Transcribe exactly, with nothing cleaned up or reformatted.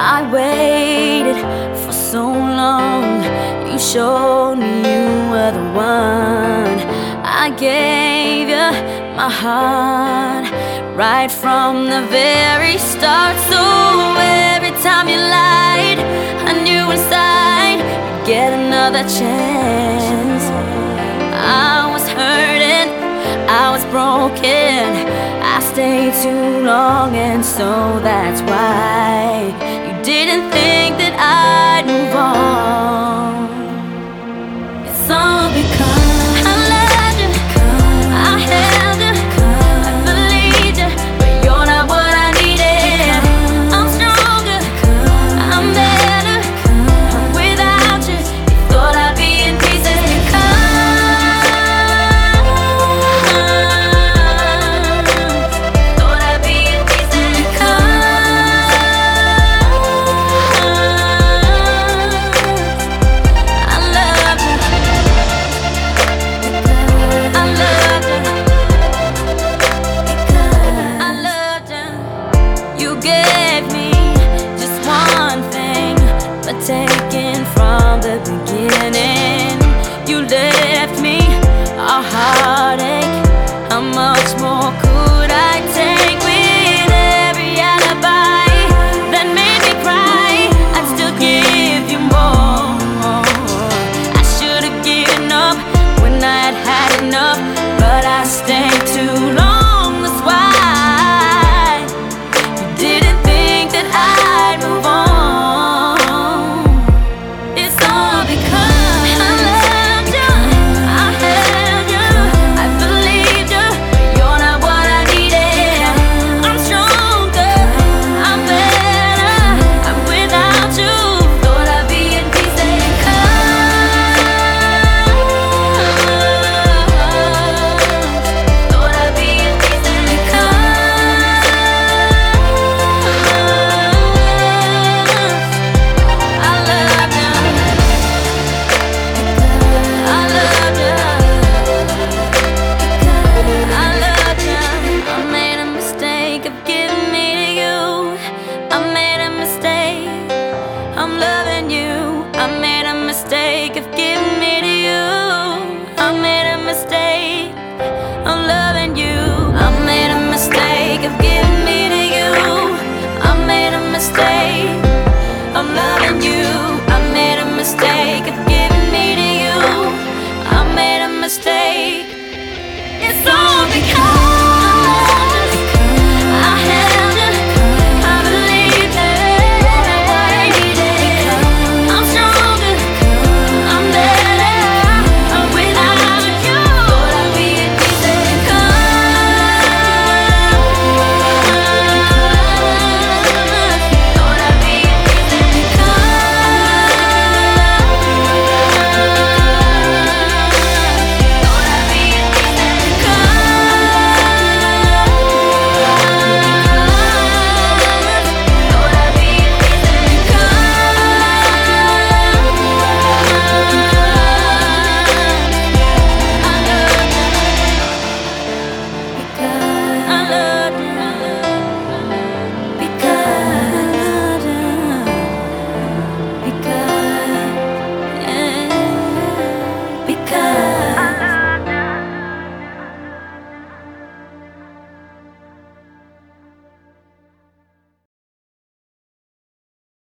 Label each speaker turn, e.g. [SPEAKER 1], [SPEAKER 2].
[SPEAKER 1] I waited for so long. You showed me you were the one. I gave you my heart right from the very start. So every time you lied, I knew inside you'd get another chance. I was hurting, I was broken, I stayed too long, and so that's why you didn't think that I'd move on.